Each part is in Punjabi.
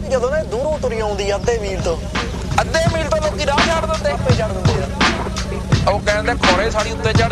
ਜਦੋਂ ਨਾ ਦੂਰੋਂ ਤੁਰੀ ਆਉਂਦੀ ਆ ਅੱਧੇ ਮੀਲ ਤੋਂ ਲੋਕੀ ਰਾਹ ਛੱਡ ਦਿੰਦੇ ਆਪੇ ਛੱਡ ਦਿੰਦੇ ਆ ਉਹ ਕਹਿੰਦੇ ਖੋਰੇ ਸਾੜੀ ਉੱਤੇ ਚੜ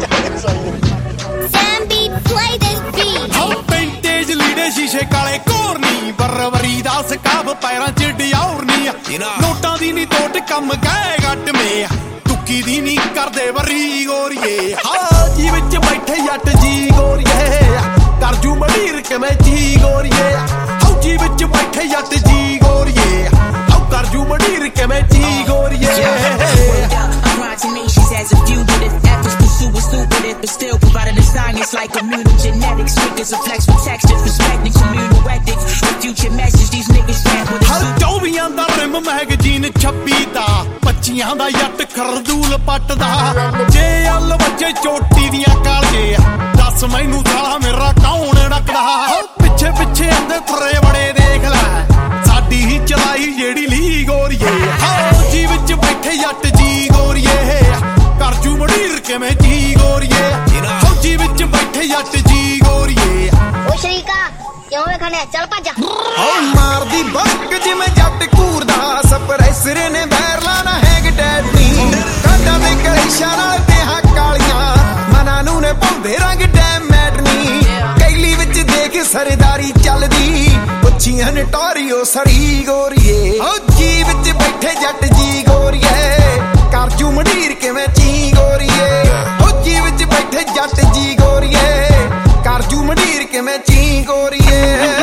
ਪੈਂਟੇਜ ਲੀੜੇ ਸ਼ੀਸ਼ੇ ਕਾਲੇ ਕੋਰਨੀ ਬਰਵਰੀ ਦਾ ਸਕਾਫ ਪੈਰਾਂ 'ਚ ਡਿਆਉਰਨੀ ਨੋਟਾਂ ਦੀ ਨੀ ਤੋਟ ਕੰਮ ਗਏ ਗੱਟ ਮੇ ਤੁੱਕੀ ਦੀ ਨੀ ਕਰਦੇ ਵਰੀ ਗੋਰੀਏ ਹਾਂ ਜੀ ਵਿੱਚ ਬੈਠੇ ਜੱਟ ਜੀ ਗੋਰੀਏ ਕਰਜੂ ਮੰਡੀਰ ਕਿਵੇਂ ਜੀ ਗੋਰੀਏ ਹਉ ਜੀ ਵਿੱਚ ਬੈਠੇ ਜੱਟ ਜੀ ਗੋਰੀਏ ਹਉ ਕਰਜੂ ਮੰਡੀਰ ਕਿਵੇਂ ਜੀ ਗੋਰੀਏ as a fugitive, efforts pursuing stupid, but still provided a science like immunogenetics. Niggas a flex with texture, respecting communal ethics. The future message these niggas stand with. ਹਰ 24 ਦਾ ਰਿਮ ਮੈਗਜ਼ੀਨ 26 ਦਾ 25 ਦਾ ਜੱਟ ਖਰਦੂਲ ਪੱਟਦਾ ਜੇ ਅੱਲ ਬੱਚੇ ਚੋਟੀ ਦੀਆਂ ਕਾਲੀਏ ਦੱਸ ਮੈਨੂੰ ਸਾਲਾ ਮੇਰਾ ਕੌਣ ਡੱਕਦਾ ਪਿੱਛੇ ਪਿੱਛੇ ਆਂਦੇ ਤੁਰੇ ਬੜੇ ਦੇਖ ਲੈ ਸਾਡੀ ਹੀ ਚਲਾਈ ਜਿਹੜੀ ਲੀ ਗੋਰੀਏ ਹਾਂ ਜੀ ਵਿੱਚ ਬੈਠੇ ਜੱਟ ਜੀ ਗੋਰੀਏ ਕਰਜੂ ਮੰਡੀਰ ਕਿਵੇਂ ਜੀ ਗੋਰੀਏ ਫੌਜੀ ਵਿੱਚ ਬੈਠੇ ਜੱਟ ਜੀ ਗੋਰੀਏ ਓ ਸ਼ਰੀਕਾ ਕਿਉਂ ਵੇਖਣੇ ਚੱਲ ਭੱਜ ਓ ਮਾਰਦੀ ਬੱਕ ਜਿਵੇਂ ਜੱਟ ਘੂਰਦਾ ਸਪਰੈਸਰ ਨੇ ਬੈਰ ਲਾਣਾ ਹੈਗ ਡੈਡੀ ਕਾਂਡਾ ਦੇ ਕਲੇਸ਼ਾਂ ਨਾਲ ਦੇਹਾਂ ਕਾਲੀਆਂ ਮਨਾਂ ਨੂੰ ਨੇ ਪਾਉਂਦੇ ਰੰਗ ਡੈਮੈਟਨੀ ਕੈਲੀ ਵਿੱਚ ਦੇਖ ਸਰਦਾਰੀ ਚੱਲਦੀ ਪੁੱਛੀਆਂ ਨੇ ਟੋਰੀਓ ਸੜੀ ਗੋਰੀਏ ਓ ਜੀ ਵਿੱਚ ਬੈਠੇ ਜੱਟ ਜੀ ਗੋਰੀਏ ਕਰਜੂ ਮੰਡੀਰ ਕਿਵੇਂ ਜੀ ਗੋਰੀਏ ਫੌਜੀ ਵਿੱਚ ਬੈਠੇ ਜੱਟ ਜੀ ਗੋਰੀਏ ਕਰਜੂ ਮੰਡੀਰ ਕਿਵੇਂ ਜੀ ਗੋਰੀਏ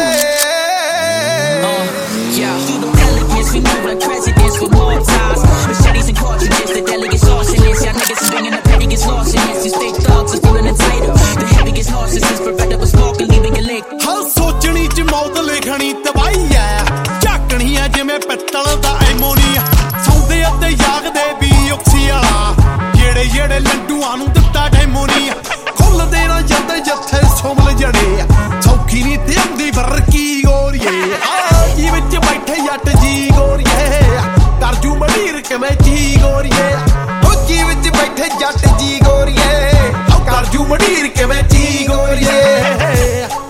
We move like presidents with more ties. Machetes and cartridges, the delegates arsonists. Y'all niggas swinging the pettiest lost in this. These fake thugs are feeling entitled. The heaviest narcissists, beretta with smoke and leaving a lick. ਹਾਂ ਸੋਚਣੀ ਚ ਮੌਤ ਲਿਖਣੀ ਤਬਾਹੀ ਐ ਝਾਕਣੀ ਐ ਜਿਵੇਂ ਪਿੱਤਲ ਦਾ ਐਮੋਨੀਆ ਸੌਂਦੇ ਅਤੇ ਜਾਗਦੇ ਵੀ ਉਕਸੀ ਵਾਲਾ ਜਿਹੜੇ ਲੰਡੂਆਂ ਨੂੰ ਦਿੱਤਾ ਡੈਮੋਨੀਆ ਖੁੱਲਦੇ ਨਾ ਜਾਂਦੇ ਜੱਥੇ ਸੋਮਲ ਜੜੇ ਸੌਖੀ ਨੀ ਤੇ ਆਉਂਦੀ ਵਰਕੀ ਗੋਰੀਏ ਆ ਜੀ ਵਿੱਚ ਬੈਠੇ ਜੱਟ ਜੀ ਗੋਰੀਏ ਕਰਜੂ ਮੰਡੀਰ ਕਿਵੇਂ ਜੀ ਗੋਰੀਏ ਫੌਜੀ ਵਿੱਚ ਬੈਠੇ ਜੱਟ ਜੀ ਗੋਰੀਏ ਕਰਜੂ ਮੰਡੀਰ ਕਿਵੇਂ ਜੀ ਗੋਰੀਏ